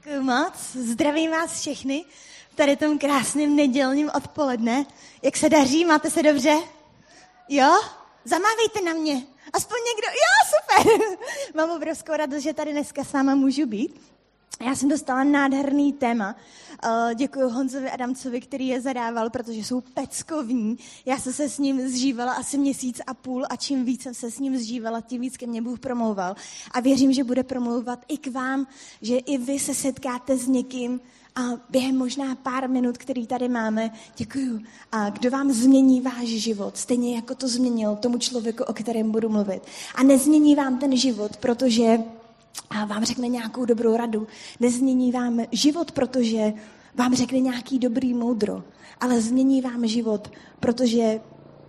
Děkuji moc. Zdravím vás všechny v tady tom krásném nedělním odpoledne. Jak se daří? Máte se dobře? Jo? Zamávejte na mě. Aspoň někdo. Jo, super. Mám obrovskou radost, že tady dneska s váma můžu být. Já jsem dostala nádherný téma. Děkuji Honzovi Adamcovi, který je zadával, protože jsou peckovní. Já jsem se s ním zžívala asi 1,5 měsíce a čím víc jsem se s ním zžívala, tím víc ke mně Bůh promlouval. A věřím, že bude promlouvat i k vám, že i vy se setkáte s někým a během možná pár minut, který tady máme, děkuju, a kdo vám změní váš život, stejně jako to změnil tomu člověku, o kterém budu mluvit. A nezmění vám ten život, protože a vám řekne nějakou dobrou radu. Nezmění vám život, protože vám řekne nějaký dobrý moudro, ale změní vám život, protože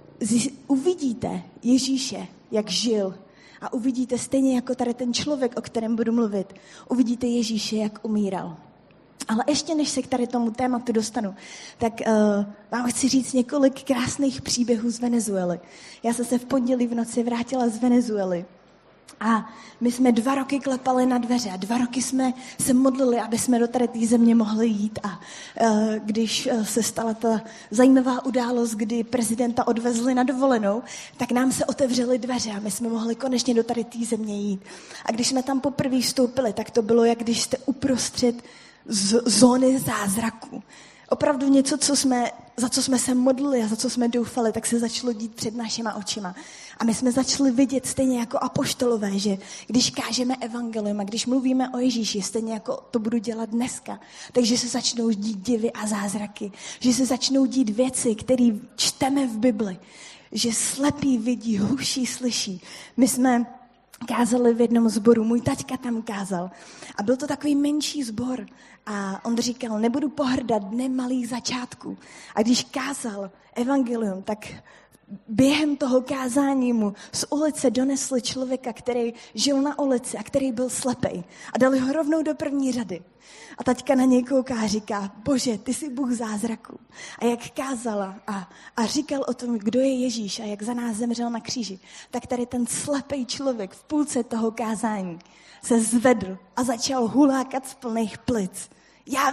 uvidíte Ježíše, jak žil, a uvidíte stejně jako tady ten člověk, o kterém budu mluvit, uvidíte Ježíše, jak umíral. Ale ještě než se k tady tomu tématu dostanu, tak vám chci říct několik krásných příběhů z Venezuely. Já jsem se v pondělí v noci vrátila z Venezuely. A my jsme 2 roky klepali na dveře a 2 roky jsme se modlili, aby jsme do tady té země mohli jít. A když se stala ta zajímavá událost, kdy prezidenta odvezli na dovolenou, tak nám se otevřely dveře a my jsme mohli konečně do tady té země jít. A když jsme tam poprvé vstoupili, tak to bylo, jak když jste uprostřed zóny zázraku. Opravdu něco, za co jsme se modlili a za co jsme doufali, tak se začalo dít před našima očima. A my jsme začali vidět stejně jako apoštolové, že když kážeme evangelium a když mluvíme o Ježíši, stejně jako to budu dělat dneska, takže se začnou dít divy a zázraky. Že se začnou dít věci, které čteme v Bibli. Že slepí vidí, hluší slyší. My jsme kázali v jednom sboru, můj taťka tam kázal. A byl to takový menší sbor. A on říkal, nebudu pohrdat dnem malých začátků. A když kázal evangelium, tak během toho kázání mu z ulice donesli člověka, který žil na ulici a který byl slepej. A dali ho rovnou do první řady. A taťka na něj kouká a říká, Bože, ty jsi Bůh zázraků. A jak kázala a říkal o tom, kdo je Ježíš a jak za nás zemřel na kříži, tak tady ten slepej člověk v půlce toho kázání se zvedl a začal hulákat z plných plic. Já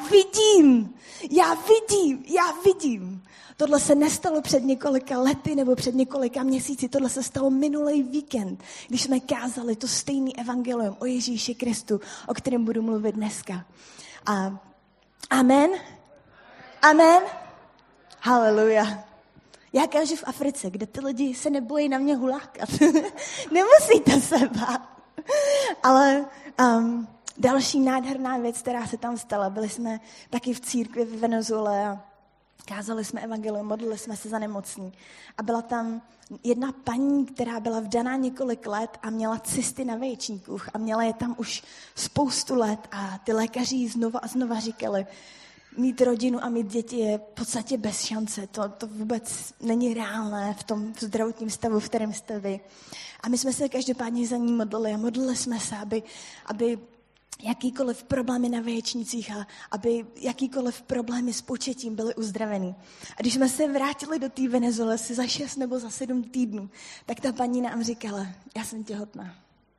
vidím. Tohle se nestalo před několika lety nebo před několika měsíci, tohle se stalo minulý víkend, když jsme kázali to stejný evangelium o Ježíši Kristu, o kterém budu mluvit dneska. A amen. Haleluja. Já kážu v Africe, kde ty lidi se nebojí na mě hulákat. Nemusíte se bát. Ale další nádherná věc, která se tam stala, byli jsme taky v církvi v Venezuele a kázali jsme evangelium, modlili jsme se za nemocní. A byla tam jedna paní, která byla vdaná několik let a měla cysty na veječníku a měla je tam už spoustu let a ty lékaři jí znova a znova říkali, mít rodinu a mít děti je v podstatě bez šance. To vůbec není reálné v tom zdravotním stavu, v kterém jste vy. A my jsme se každopádně za ní modlili a modlili jsme se, aby jakýkoliv problémy na veječnicích a aby jakýkoliv problémy s početím byly uzdravený. A když jsme se vrátili do té Venezuely asi za 6 nebo za 7 týdnů, tak ta paní nám říkala, já jsem těhotná.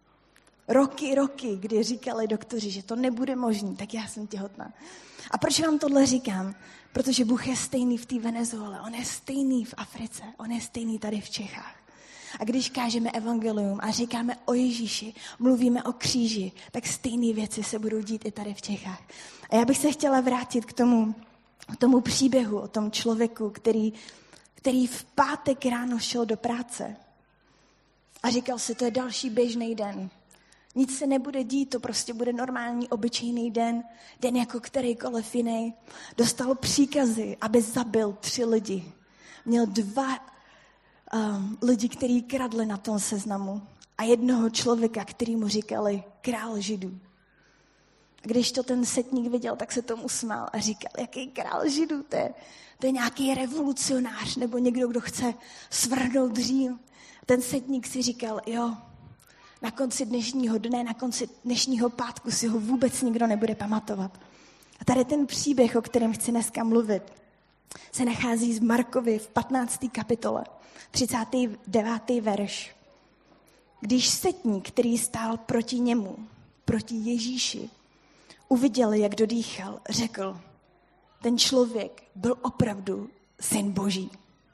Roky, kdy říkali doktoři, že to nebude možný, tak já jsem těhotná. A proč vám tohle říkám? Protože Bůh je stejný v té Venezuele, on je stejný v Africe, on je stejný tady v Čechách. A když kážeme evangelium a říkáme o Ježíši, mluvíme o kříži, tak stejné věci se budou dít i tady v Čechách. A já bych se chtěla vrátit k tomu příběhu, o tom člověku, který v pátek ráno šel do práce a říkal si, to je další běžný den. Nic se nebude dít, to prostě bude normální, obyčejný den jako kterýkoliv jiný. Dostal příkazy, aby zabil 3 lidi. Měl 2 lidi, kteří kradli na tom seznamu a jednoho člověka, který mu říkali král Židů. A když to ten setník viděl, tak se tomu smál a říkal, jaký král Židů, to je nějaký revolucionář nebo někdo, kdo chce svrhnout Řím. Ten setník si říkal, jo, na konci dnešního dne, na konci dnešního pátku si ho vůbec nikdo nebude pamatovat. A tady ten příběh, o kterém chci dneska mluvit, se nachází z Markovi v 15. kapitole, 39. verš. Když setník, který stál proti němu, proti Ježíši, uviděl, jak dodýchal, řekl, ten člověk byl opravdu syn Boží.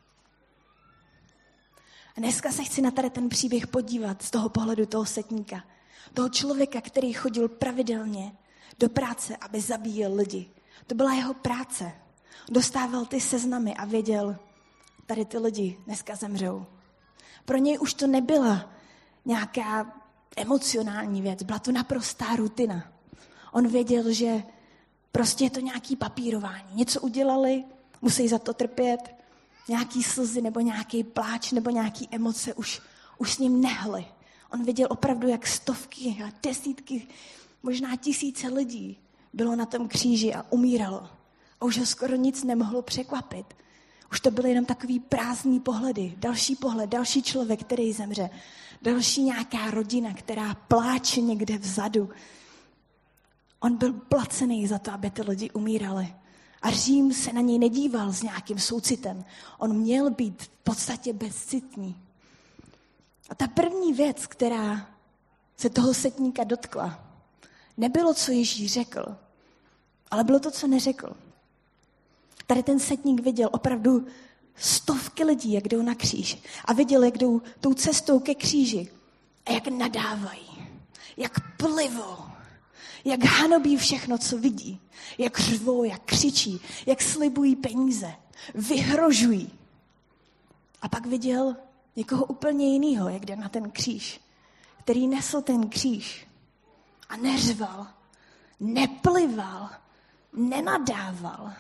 A dneska se chci na tady ten příběh podívat z toho pohledu toho setníka. Toho člověka, který chodil pravidelně do práce, aby zabíjel lidi. To byla jeho práce. Dostával ty seznamy a věděl, tady ty lidi dneska zemřou. Pro něj už to nebyla nějaká emocionální věc, byla to naprostá rutina. On věděl, že prostě je to nějaký papírování. Něco udělali, musí za to trpět, nějaký slzy nebo nějaký pláč nebo nějaký emoce už s ním nehly. On viděl opravdu, jak stovky a desítky, možná tisíce lidí bylo na tom kříži a umíralo. A už ho skoro nic nemohlo překvapit. Už to byly jenom takový prázdný pohledy. Další pohled, další člověk, který zemře. Další nějaká rodina, která pláče někde vzadu. On byl placený za to, aby ty lidi umírali. A Řím se na něj nedíval s nějakým soucitem. On měl být v podstatě bezcitný. A ta první věc, která se toho setníka dotkla, nebylo, co Ježíš řekl, ale bylo to, co neřekl. Tady ten setník viděl opravdu stovky lidí, jak jdou na kříž. A viděl, jak jdou tou cestou ke kříži. A jak nadávají, jak plivou, jak hanobí všechno, co vidí. Jak řvou, jak křičí, jak slibují peníze, vyhrožují. A pak viděl někoho úplně jiného, jak jde na ten kříž, který nesl ten kříž a neřval, neplival, nenadával.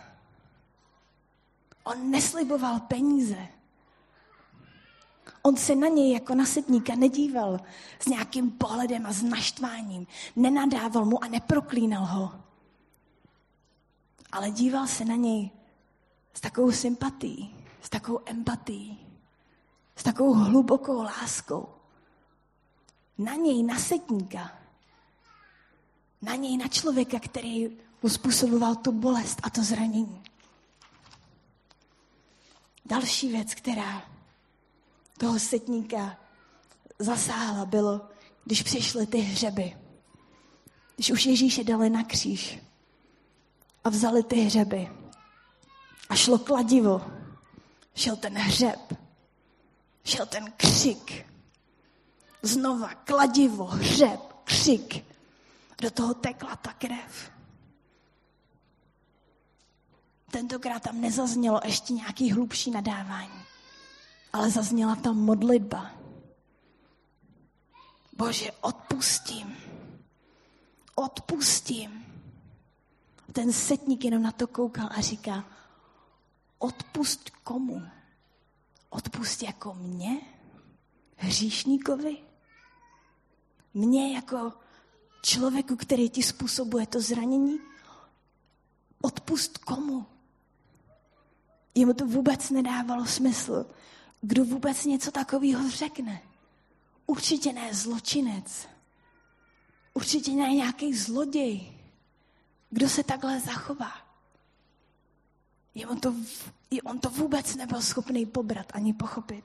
On nesliboval peníze. On se na něj jako na setníka nedíval s nějakým pohledem a s naštváním. Nenadával mu a neproklínal ho. Ale díval se na něj s takovou sympatií, s takovou empatií, s takovou hlubokou láskou. Na něj, na setníka. Na něj, na člověka, který mu způsoboval tu bolest a to zranění. Další věc, která toho setníka zasáhla, bylo, když přišly ty hřeby. Když už Ježíše dali na kříž a vzali ty hřeby a šlo kladivo, šel ten hřeb, šel ten křik. Znova kladivo, hřeb, křik. Do toho tekla ta krev. Tentokrát tam nezaznělo ještě nějaký hlubší nadávání, ale zazněla tam modlitba. Bože, odpustím. Odpustím. Ten setník jenom na to koukal a říká, odpust komu? Odpust jako mě? Hříšníkovi? Mně jako člověku, který ti způsobuje to zranění? Odpust komu? Jemu to vůbec nedávalo smysl. Kdo vůbec něco takového řekne? Určitě ne zločinec. Určitě ne nějaký zloděj. Kdo se takhle zachová? On to vůbec nebyl schopný pobrat ani pochopit.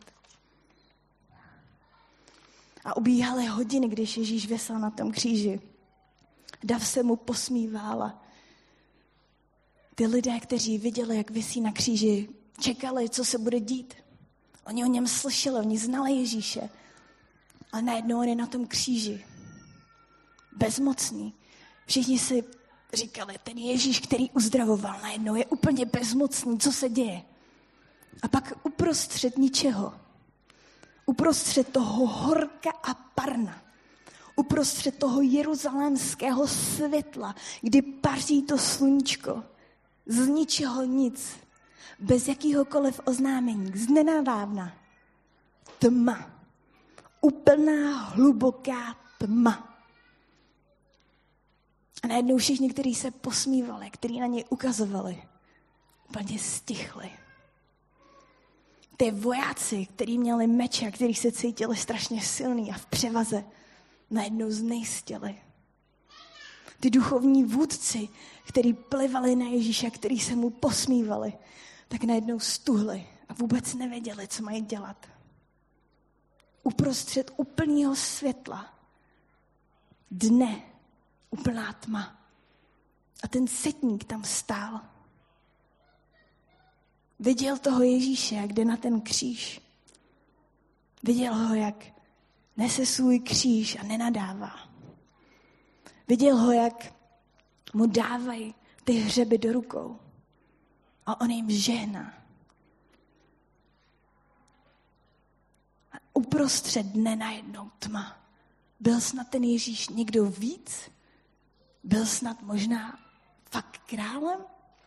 A ubíhaly hodiny, když Ježíš visel na tom kříži. Dav se mu posmívala. Ty lidé, kteří viděli, jak visí na kříži, čekali, co se bude dít. Oni o něm slyšeli, oni znali Ježíše. Ale najednou on je na tom kříži. Bezmocný. Všichni si říkali, ten Ježíš, který uzdravoval, najednou je úplně bezmocný. Co se děje? A pak uprostřed ničeho, uprostřed toho horka a parna, uprostřed toho jeruzalémského světla, kdy paří to sluníčko, z ničeho nic, bez jakýhokoliv oznámení, z nenadávna, tma, úplná hluboká tma. A najednou všichni, kteří se posmívali, kteří na něj ukazovali, úplně stichli. Ty vojáci, kteří měli meče, kteří se cítili strašně silný a v převaze, najednou znejistěli. Ty duchovní vůdci, kteří plivali na Ježíše, kteří se mu posmívali, tak najednou stuhli a vůbec nevěděli, co mají dělat. Uprostřed úplného světla, dne, úplná tma. A ten setník tam stál. Viděl toho Ježíše, jak jde na ten kříž. Viděl ho, jak nese svůj kříž a nenadává. Viděl ho, jak mu dávají ty hřeby do rukou. A on jim žehná. A uprostřed dne najednou tma. Byl snad ten Ježíš někdo víc? Byl snad možná fakt králem?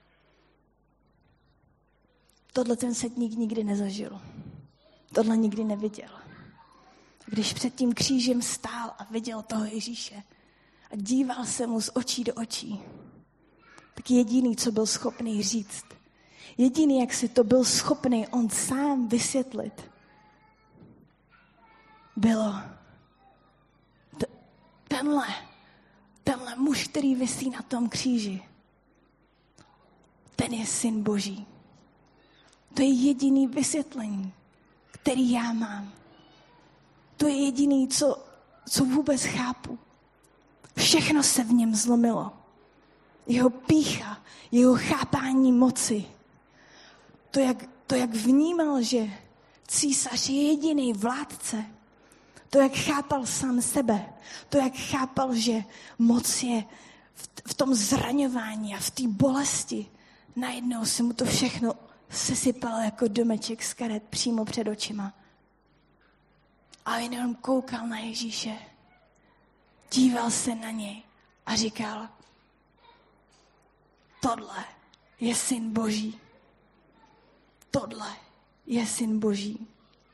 Tohle ten setník nikdy nezažil. Tohle nikdy neviděl. Když před tím křížem stál a viděl toho Ježíše a díval se mu z očí do očí, tak jediný, co byl schopný říct, jediný, jak si to byl schopný on sám vysvětlit, bylo tenhle muž, který visí na tom kříži, ten je syn Boží. To je jediný vysvětlení, který já mám. To je jediný, co vůbec chápu. Všechno se v něm zlomilo. Jeho pýcha, jeho chápání moci. To, jak vnímal, že císař je jediný vládce. To, jak chápal sám sebe. To, jak chápal, že moc je v tom zraňování a v té bolesti. Najednou se mu to všechno sesypalo jako domeček z karet přímo před očima. A jenom koukal na Ježíše. Díval se na něj a říkal, tohle je syn Boží. Tohle je syn Boží.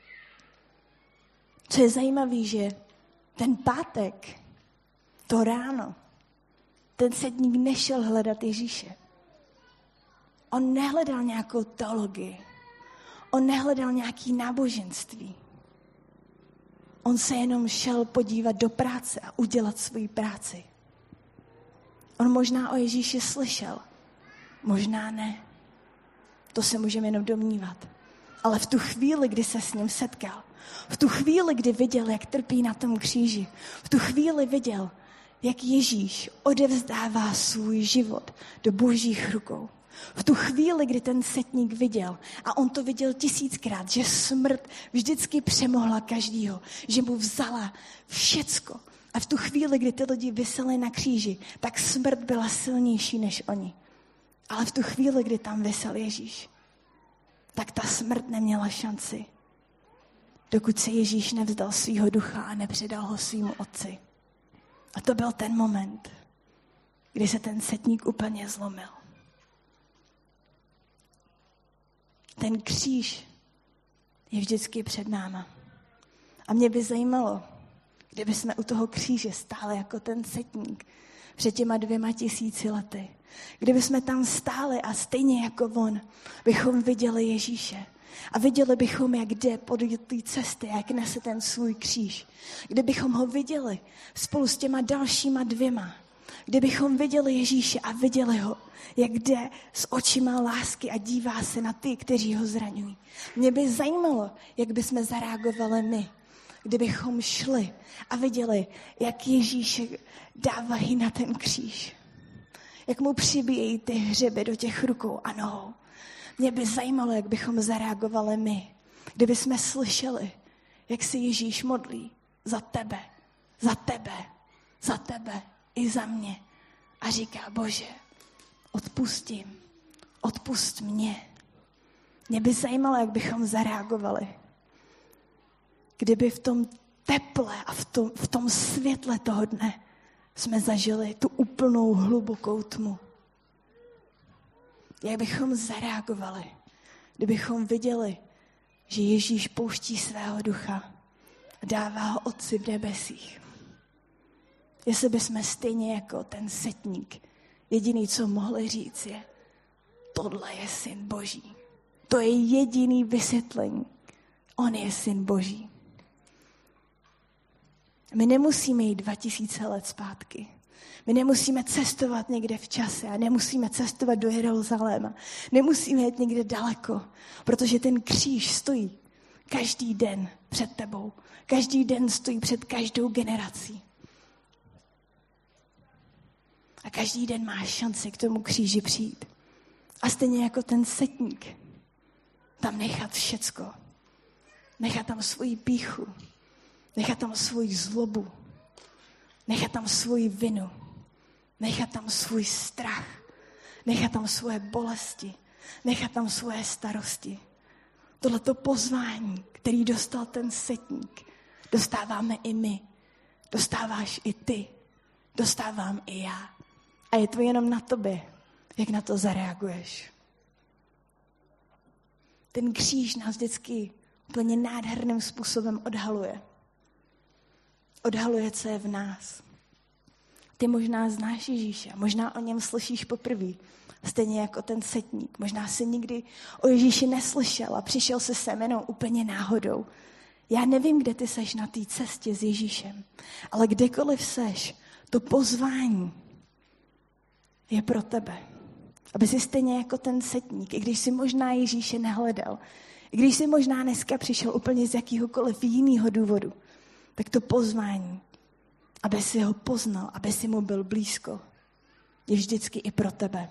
Co je zajímavé, že ten pátek, to ráno, ten setník nešel hledat Ježíše. On nehledal nějakou teologii. On nehledal nějaké náboženství. On se jenom šel podívat do práce a udělat svoji práci. On možná o Ježíši slyšel, možná ne. To se můžeme jenom domnívat. Ale v tu chvíli, kdy se s ním setkal, v tu chvíli, kdy viděl, jak trpí na tom kříži, v tu chvíli viděl, jak Ježíš odevzdává svůj život do Božích rukou. V tu chvíli, kdy ten setník viděl, a on to viděl 1000krát, že smrt vždycky přemohla každýho, že mu vzala všecko. A v tu chvíli, kdy ty lidi viseli na kříži, tak smrt byla silnější než oni. Ale v tu chvíli, kdy tam visel Ježíš, tak ta smrt neměla šanci, dokud se Ježíš nevzdal svýho ducha a nepředal ho svýmu otci. A to byl ten moment, kdy se ten setník úplně zlomil. Ten kříž je vždycky před náma. A mě by zajímalo, kdyby jsme u toho kříže stáli jako ten setník před těma 2000 lety. Kdyby jsme tam stáli a stejně jako on, bychom viděli Ježíše. A viděli bychom, jak jde po té cestě, jak nese ten svůj kříž. Kdybychom ho viděli spolu s těma dalšíma 2. Kdybychom viděli Ježíše a viděli ho, jak jde s očima lásky a dívá se na ty, kteří ho zraňují. Mě by zajímalo, jak bychom zareagovali my, kdybychom šli a viděli, jak Ježíše dávají na ten kříž. Jak mu přibíjejí ty hřeby do těch rukou a nohou. Mě by zajímalo, jak bychom zareagovali my, kdybychom slyšeli, jak se Ježíš modlí za tebe, za tebe, za tebe i za mě. A říká, Bože, odpustím, odpust mě. Mě by zajímalo, jak bychom zareagovali, kdyby v tom teple a v tom světle toho dne jsme zažili tu úplnou hlubokou tmu. Jak bychom zareagovali, kdybychom viděli, že Ježíš pouští svého ducha a dává ho Otci v nebesích. Jestli bychom stejně jako ten setník, jediný, co mohli říct je, tohle je syn Boží. To je jediný vysvětlení. On je syn Boží. My nemusíme jít 2000 let zpátky. My nemusíme cestovat někde v čase a nemusíme cestovat do Jeruzaléma. Nemusíme jít někde daleko, protože ten kříž stojí každý den před tebou. Každý den stojí před každou generací. A každý den máš šanci k tomu kříži přijít. A stejně jako ten setník, tam nechat všecko. Nechat tam svoji pýchu. Nechat tam svoji zlobu. Nechat tam svoji vinu. Nechat tam svůj strach. Nechat tam svoje bolesti. Nechat tam svoje starosti. Tohleto pozvání, který dostal ten setník, dostáváme i my. Dostáváš i ty. Dostávám i já. A je to jenom na tobě, jak na to zareaguješ. Ten kříž nás vždycky úplně nádherným způsobem odhaluje. Odhaluje, co je v nás. Ty možná znáš Ježíše, možná o něm slyšíš poprvé, stejně jako ten setník. Možná jsi nikdy o Ježíši neslyšel a přišel se sem jenom úplně náhodou. Já nevím, kde ty seš na té cestě s Ježíšem, ale kdekoliv seš, to pozvání je pro tebe. Aby si stejně jako ten setník, i když si možná Ježíše nehledal, i když si možná dneska přišel úplně z jakýhokoliv jiného důvodu, tak to pozvání, aby si ho poznal, aby si mu byl blízko, je vždycky i pro tebe.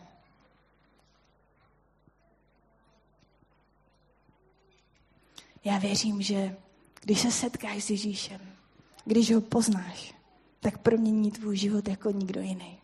Já věřím, že když se setkáš s Ježíšem, když ho poznáš, tak promění tvůj život jako nikdo jiný.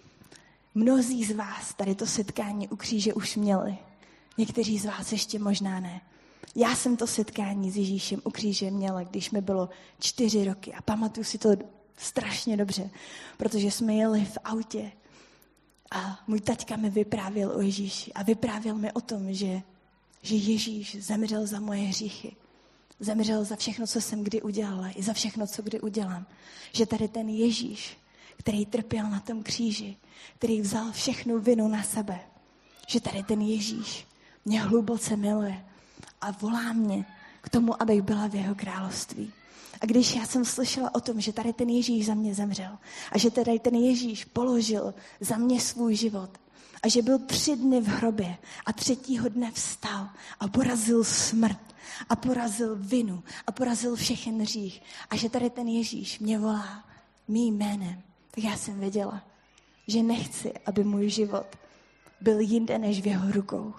Mnozí z vás tady to setkání u kříže už měli. Někteří z vás ještě možná ne. Já jsem to setkání s Ježíšem u kříže měla, když mi bylo 4 roky. A pamatuju si to strašně dobře, protože jsme jeli v autě a můj taťka mi vyprávěl o Ježíši. A vyprávěl mi o tom, že Ježíš zemřel za moje hříchy. Zemřel za všechno, co jsem kdy udělala, i za všechno, co kdy udělám. Že tady ten Ježíš, který trpěl na tom kříži, který vzal všechnu vinu na sebe, že tady ten Ježíš mě hluboce miluje a volá mě k tomu, abych byla v jeho království. A když já jsem slyšela o tom, že tady ten Ježíš za mě zemřel a že tady ten Ježíš položil za mě svůj život a že byl 3 dny v hrobě a 3. dne vstal a porazil smrt a porazil vinu a porazil všechen hřích a že tady ten Ježíš mě volá mým jménem, tak já jsem věděla, že nechci, aby můj život byl jinde než v jeho rukou.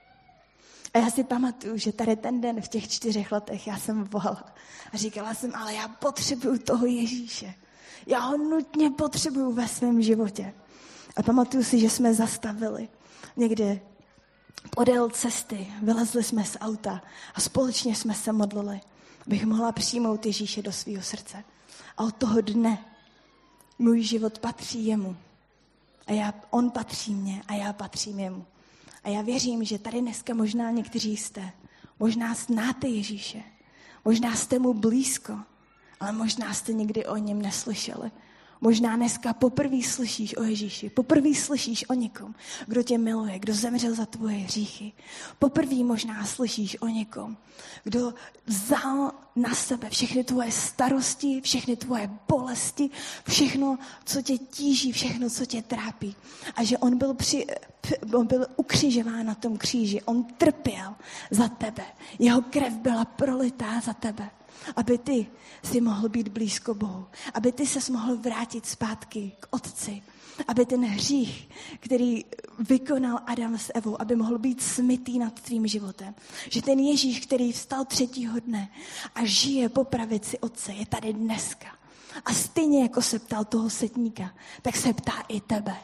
A já si pamatuju, že tady ten den v těch 4 letech já jsem volala a říkala jsem, ale já potřebuju toho Ježíše. Já ho nutně potřebuju ve svém životě. A pamatuju si, že jsme zastavili někde podél cesty, vylezli jsme z auta a společně jsme se modlili, abych mohla přijmout Ježíše do svého srdce. A od toho dne můj život patří jemu. A on patří mně a já patřím jemu. A já věřím, že tady dneska možná někteří jste. Možná znáte Ježíše. Možná jste mu blízko. Ale možná jste nikdy o něm neslyšeli. Možná dneska poprvé slyšíš o Ježíši. Poprvé slyšíš o někom, kdo tě miluje, kdo zemřel za tvoje hříchy. Poprvé možná slyšíš o někom, kdo vzal na sebe všechny tvoje starosti, všechny tvoje bolesti, všechno, co tě tíží, všechno, co tě trápí. A že on byl ukřižován na tom kříži. On trpěl za tebe. Jeho krev byla prolitá za tebe. Aby ty si mohl být blízko Bohu. Aby ty ses mohl vrátit zpátky k Otci. Aby ten hřích, který vykonal Adam s Evou, aby mohl být smytý nad tvým životem. Že ten Ježíš, který vstal 3. dne a žije po pravici Otce, je tady dneska. A stejně jako se ptal toho setníka, tak se ptá i tebe.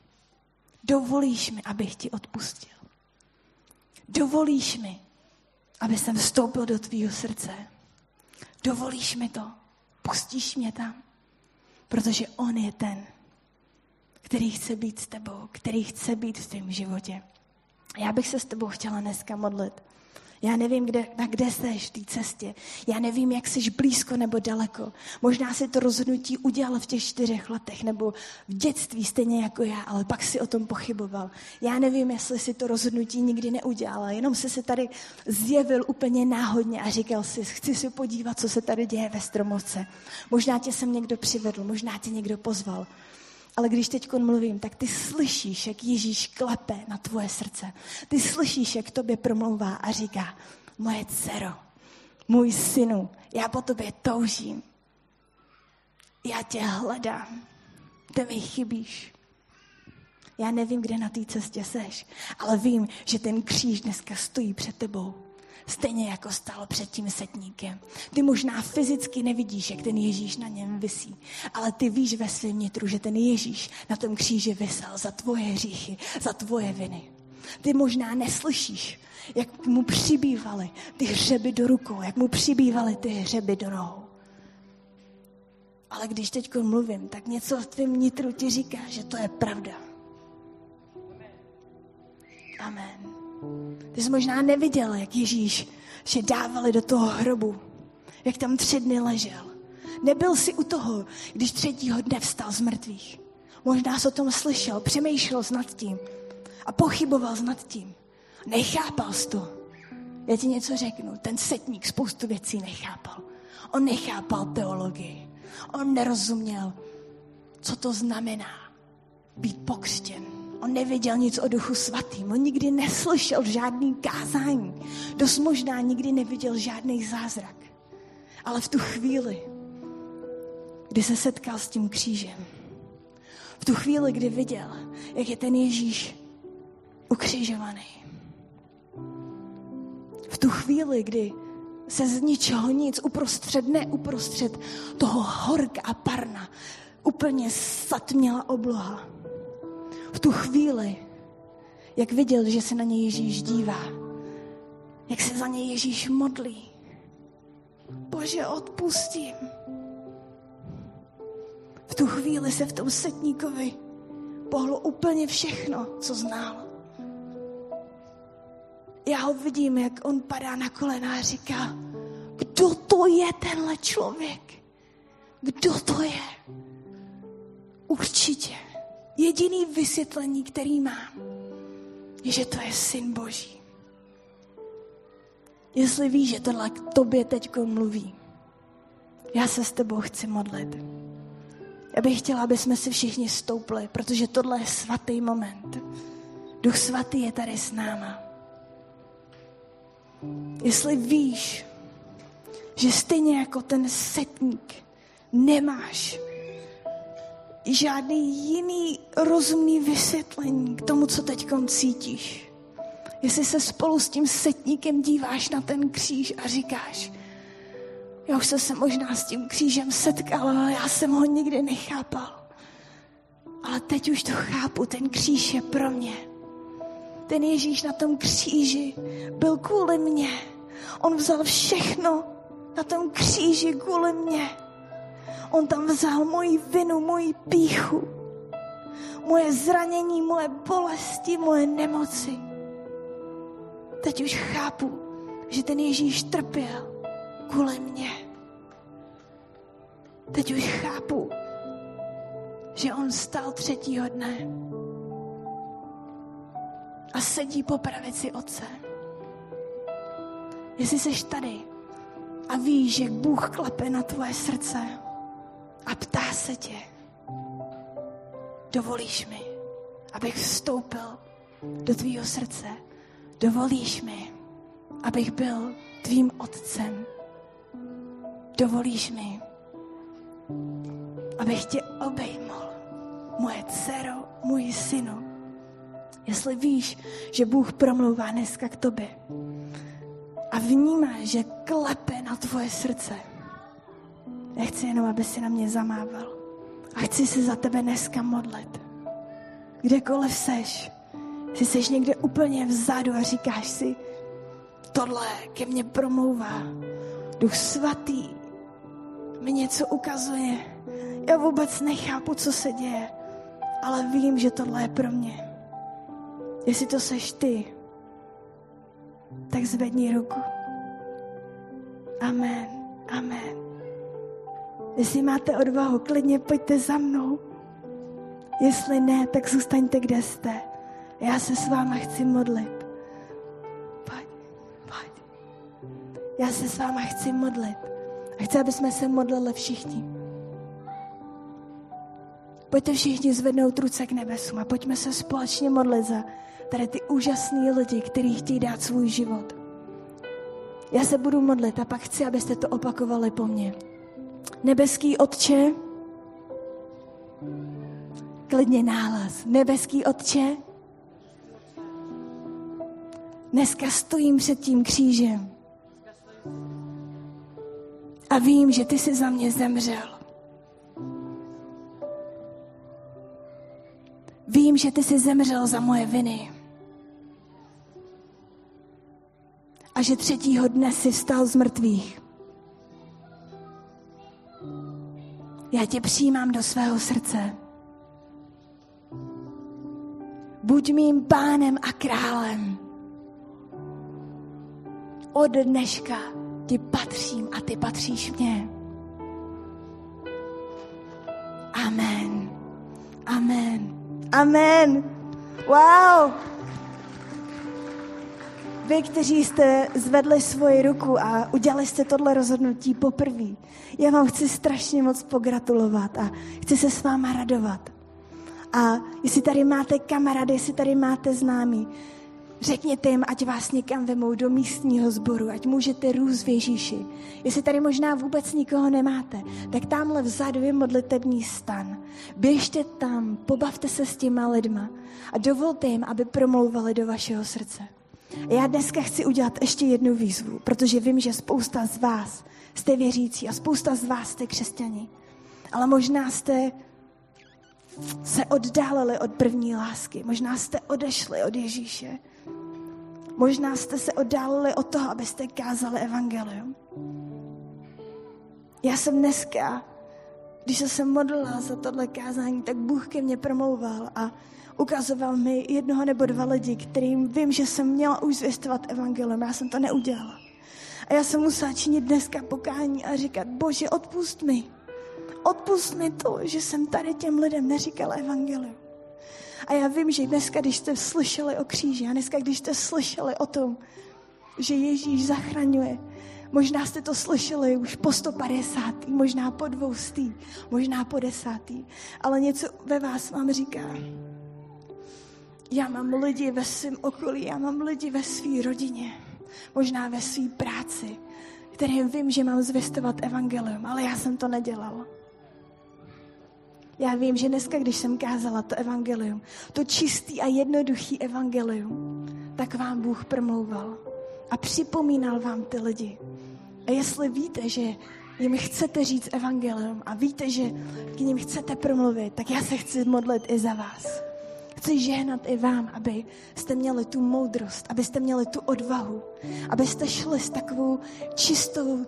Dovolíš mi, abych ti odpustil? Dovolíš mi, aby jsem vstoupil do tvýho srdce? Dovolíš mi to? Pustíš mě tam? Protože on je ten, který chce být s tebou, který chce být v tvém životě. Já bych se s tebou chtěla dneska modlit. Já nevím, kde seš v té cestě. Já nevím, jak jsi blízko nebo daleko. Možná si to rozhodnutí udělal v těch 4 letech nebo v dětství stejně jako já, ale pak si o tom pochyboval. Já nevím, jestli si to rozhodnutí nikdy neudělal, jenom jsi se tady zjevil úplně náhodně a říkal si, chci si podívat, co se tady děje ve Stromovce. Možná tě sem někdo přivedl, možná tě někdo pozval. Ale když teď mluvím, tak ty slyšíš, jak Ježíš klepe na tvoje srdce. Ty slyšíš, jak tobě promlouvá a říká, moje dcero, můj synu, já po tobě toužím. Já tě hledám. Ty mi chybíš. Já nevím, kde na té cestě seš, ale vím, že ten kříž dneska stojí před tebou. Stejně jako stál před tím setníkem. Ty možná fyzicky nevidíš, jak ten Ježíš na něm visí, ale ty víš ve svém nitru, že ten Ježíš na tom kříži visel za tvoje hříchy, za tvoje viny. Ty možná neslyšíš, jak mu přibývaly ty hřeby do rukou, jak mu přibývaly ty hřeby do nohou. Ale když teď mluvím, tak něco v tvém nitru ti říká, že to je pravda. Amen. Ty jsi možná neviděl, jak Ježíš že dávali do toho hrobu, jak tam 3 dny ležel. Nebyl jsi u toho, když 3. dne vstal z mrtvých. Možná jsi o tom slyšel, přemýšlel jsi nad tím a pochyboval jsi nad tím. Nechápal jsi to. Já ti něco řeknu, ten setník spoustu věcí nechápal. On nechápal teologii. On nerozuměl, co to znamená být pokřtěn. On nevěděl nic o Duchu Svatým. On nikdy neslyšel žádný kázání. Dost možná nikdy neviděl žádný zázrak. Ale v tu chvíli, kdy se setkal s tím křížem, v tu chvíli, kdy viděl, jak je ten Ježíš ukřižovaný, v tu chvíli, kdy se z ničeho nic uprostřed toho horka a parna úplně zatměla obloha. V tu chvíli, jak viděl, že se na něj Ježíš dívá, jak se za něj Ježíš modlí. Bože, odpustím. V tu chvíli se v tom setníkovi pohlo úplně všechno, co znal. Já ho vidím, jak on padá na kolena a říká, kdo to je tenhle člověk? Kdo to je? Určitě. Jediný vysvětlení, který mám, je, že to je Syn Boží. Jestli víš, že tohle k tobě teďko mluví, já se s tebou chci modlit. Já bych chtěla, aby jsme si všichni stoupli, protože tohle je svatý moment. Duch Svatý je tady s náma. Jestli víš, že stejně jako ten setník nemáš žádný jiný rozumný vysvětlení k tomu, co teďkom cítíš. Jestli se spolu s tím setníkem díváš na ten kříž a říkáš, já už jsem se možná s tím křížem setkal, ale já jsem ho nikdy nechápal. Ale teď už to chápu, ten kříž je pro mě. Ten Ježíš na tom kříži byl kvůli mně. On vzal všechno na tom kříži kvůli mně. On tam vzal moji vinu, moji pýchu, moje zranění, moje bolesti, moje nemoci. Teď už chápu, že ten Ježíš trpěl kvůli mně. Teď už chápu, že on vstal 3. dne a sedí po pravici Otce. Jestli seš tady a víš, jak Bůh klepe na tvoje srdce a ptá se tě, dovolíš mi, abych vstoupil do tvýho srdce? Dovolíš mi, abych byl tvým otcem? Dovolíš mi, abych tě obejmul, moje dcero, můj synu? Jestli víš, že Bůh promlouvá dneska k tobě a vnímáš, že klepe na tvoje srdce, já chci jenom, aby si na mě zamával. A chci se za tebe dneska modlit. Kdekoliv seš, si seš někde úplně vzadu a říkáš si, tohle ke mně promlouvá. Duch Svatý mi něco ukazuje. Já vůbec nechápu, co se děje, ale vím, že tohle je pro mě. Jestli to seš ty, tak zvedni ruku. Amen, amen. Jestli máte odvahu, klidně pojďte za mnou. Jestli ne, tak zůstaňte, kde jste. Já se s váma chci modlit. Pojď. Já se s váma chci modlit. A chci, aby jsme se modlili všichni. Pojďte všichni zvednout ruce k nebesům a pojďme se společně modlit za tady ty úžasný lidi, kteří chtějí dát svůj život. Já se budu modlit a pak chci, abyste to opakovali po mně. Nebeský Otče, klidně nahlas. Nebeský Otče, dneska stojím před tím křížem a vím, že ty jsi za mě zemřel. Vím, že ty jsi zemřel za moje viny. A že 3. dne jsi vstal z mrtvých. Já tě přijímám do svého srdce. Buď mým pánem a králem. Od dneška ti patřím a ty patříš mně. Amen. Amen. Amen. Wow. Vy, kteří jste zvedli svoji ruku a udělali jste tohle rozhodnutí poprvé, já vám chci strašně moc pogratulovat a chci se s váma radovat. A jestli tady máte kamarády, jestli tady máte známí, řekněte jim, ať vás někam vemou do místního sboru, ať můžete růst v Ježíši. Jestli tady možná vůbec nikoho nemáte, tak tamhle vzadu je modlitební stan. Běžte tam, pobavte se s těma lidma a dovolte jim, aby promlouvali do vašeho srdce. A já dneska chci udělat ještě jednu výzvu, protože vím, že spousta z vás jste věřící a spousta z vás jste křesťani. Ale možná jste se oddálili od první lásky. Možná jste odešli od Ježíše. Možná jste se oddálili od toho, abyste kázali evangelium. Já jsem dneska, když jsem modlila za tohle kázání, tak Bůh ke mně promlouval a ukazoval mi 1 nebo 2 lidi, kterým vím, že jsem měla už zvěstovat evangelium. Já jsem to neudělala. A já jsem musela činit dneska pokání a říkat, Bože, odpusť mi. Odpusť mi to, že jsem tady těm lidem neříkala evangelium. A já vím, že dneska, když jste slyšeli o kříži a dneska, když jste slyšeli o tom, že Ježíš zachraňuje, možná jste to slyšeli už po 150., možná po 200., možná po 10., ale něco ve vás vám říká. Já mám lidi ve svém okolí, já mám lidi ve své rodině, možná ve své práci, kterým vím, že mám zvěstovat evangelium, ale já jsem to nedělala. Já vím, že dneska, když jsem kázala to evangelium, to čistý a jednoduchý evangelium, tak vám Bůh promlouval a připomínal vám ty lidi. A jestli víte, že jim chcete říct evangelium a víte, že k nim chcete promluvit, tak já se chci modlit i za vás. Chci žehnat i vám, abyste měli tu moudrost, abyste měli tu odvahu, abyste šli s takovou čistou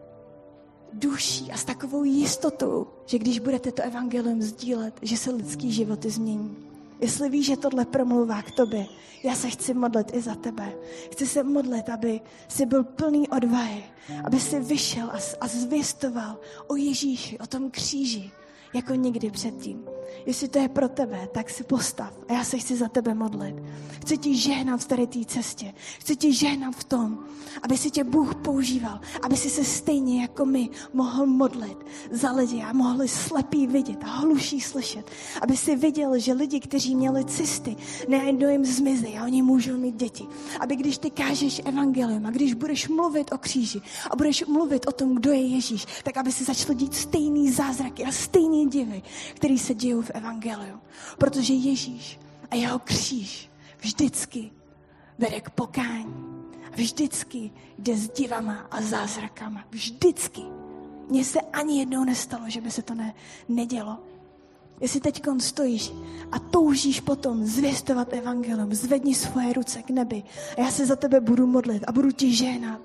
duší a s takovou jistotou, že když budete to evangelium sdílet, že se lidský životy změní. Jestli víš, že tohle promlouvá k tobě, já se chci modlit i za tebe. Chci se modlit, aby jsi byl plný odvahy, aby jsi vyšel a zvěstoval o Ježíši, o tom kříži, jako nikdy předtím. Jestli to je pro tebe, tak si postav a já se chci za tebe modlit. Chci ti žehnat v tady té cestě. Chci ti žehnat v tom, aby si tě Bůh používal, aby si se stejně jako my mohl modlit za lidi a mohli slepí vidět a hluší slyšet. Aby si viděl, že lidi, kteří měli cysty, najednou jim zmizí a oni můžou mít děti. Aby když ty kážeš evangelium a když budeš mluvit o kříži a budeš mluvit o tom, kdo je Ježíš, tak aby se začalo dít stejný zázraky a stejný divy, který se dějou v evangeliu. Protože Ježíš a jeho kříž vždycky vede k pokání. A vždycky jde s divama a zázrakama. Vždycky. Mně se ani jednou nestalo, že by se to nedělo. Jestli teďkon stojíš a toužíš potom zvěstovat evangelium, zvedni svoje ruce k nebi a já se za tebe budu modlit a budu ti žehnat.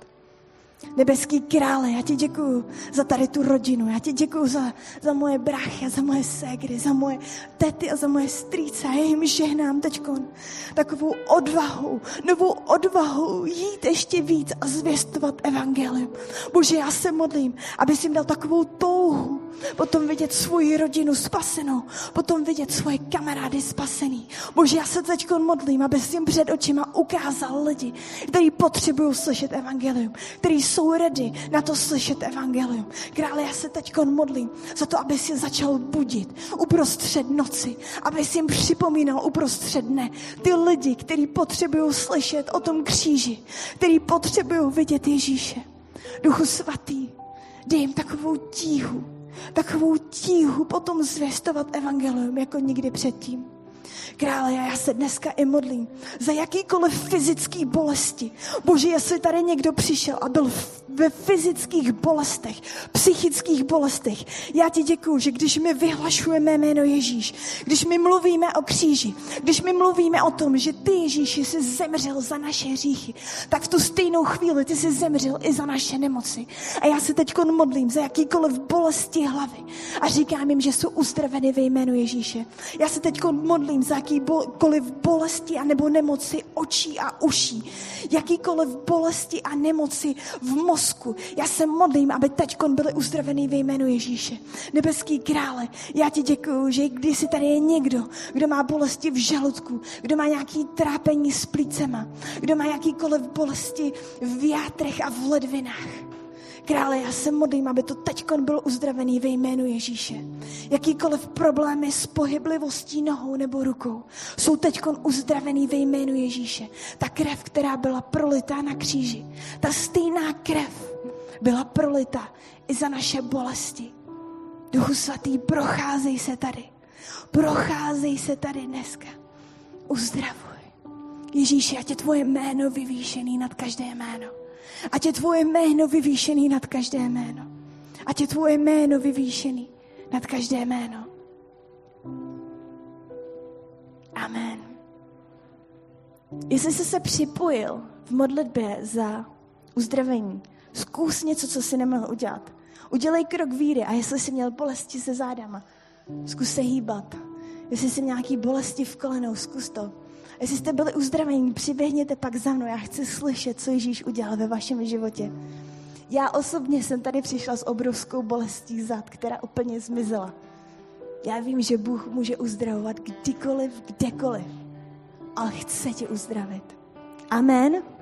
Nebeský krále, já ti děkuju za tady tu rodinu, já ti děkuju za moje bráchy, za moje ségry, za moje tety a za moje strýce. Já jim žehnám teďkon takovou odvahu, novou odvahu jít ještě víc a zvěstovat evangelium. Bože, já se modlím, abys jim dal takovou touhu, potom vidět svoji rodinu spasenou, potom vidět svoje kamarády spasený. Bože, já se teďkon modlím, abys jim před očima ukázal lidi, kteří potřebují slyšet evangelium, kteří jsou ready na to slyšet evangelium. Krále, já se teďkon modlím za to, aby si začal budit uprostřed noci, aby si jim připomínal uprostřed dne ty lidi, kteří potřebují slyšet o tom kříži, kteří potřebují vidět Ježíše. Duchu svatý, dej jim takovou tíhu, Takovou tíhu potom zvěstovat evangelium jako nikdy předtím. Krále, já se dneska i modlím za jakýkoliv fyzický bolesti. Bože, jestli tady někdo přišel a byl ve fyzických bolestech, psychických bolestech, já ti děkuju, že když my vyhlašujeme jméno Ježíš, když my mluvíme o kříži, když my mluvíme o tom, že ty, Ježíši, jsi zemřel za naše hříchy, tak v tu stejnou chvíli ty jsi zemřel i za naše nemoci. A já se teď modlím za jakýkoliv bolesti hlavy a říkám jim, že jsou uzdraveny ve jménu Ježíše. Já se teď modlím za jakýkoliv bolesti a nebo nemoci očí a uší, jakýkoliv bolesti a nemoci v mozku. Já se modlím, aby teďkon byly uzdravený ve jménu Ježíše. Nebeský krále, já ti děkuju, že když si tady je někdo, kdo má bolesti v žaludku, kdo má nějaký trápení s plícema, kdo má jakýkoliv bolesti v játrech a v ledvinách. Krále, já se modlím, aby to teďkon bylo uzdravený ve jménu Ježíše. Jakýkoliv problémy s pohyblivostí nohou nebo rukou jsou teďkon uzdravený ve jménu Ježíše. Ta krev, která byla prolitá na kříži, ta stejná krev byla prolitá i za naše bolesti. Duchu svatý, procházej se tady. Procházej se tady dneska. Uzdravuj. Ježíši, ať je tvoje jméno vyvýšený nad každé jméno. Ať je tvoje jméno vyvýšený nad každé jméno. Ať je tvoje jméno vyvýšený nad každé jméno. Amen. Jestli jsi se připojil v modlitbě za uzdravení, zkus něco, co jsi nemohl udělat. Udělej krok víry a jestli jsi měl bolesti se zádama, zkus se hýbat. Jestli jsi měl nějaký bolesti v kolenou, zkus to. Jestli jste byli uzdravení, přiběhněte pak za mnou. Já chci slyšet, co Ježíš udělal ve vašem životě. Já osobně jsem tady přišla s obrovskou bolestí zad, která úplně zmizela. Já vím, že Bůh může uzdravovat kdykoliv, kdekoliv. Ale chce tě uzdravit. Amen.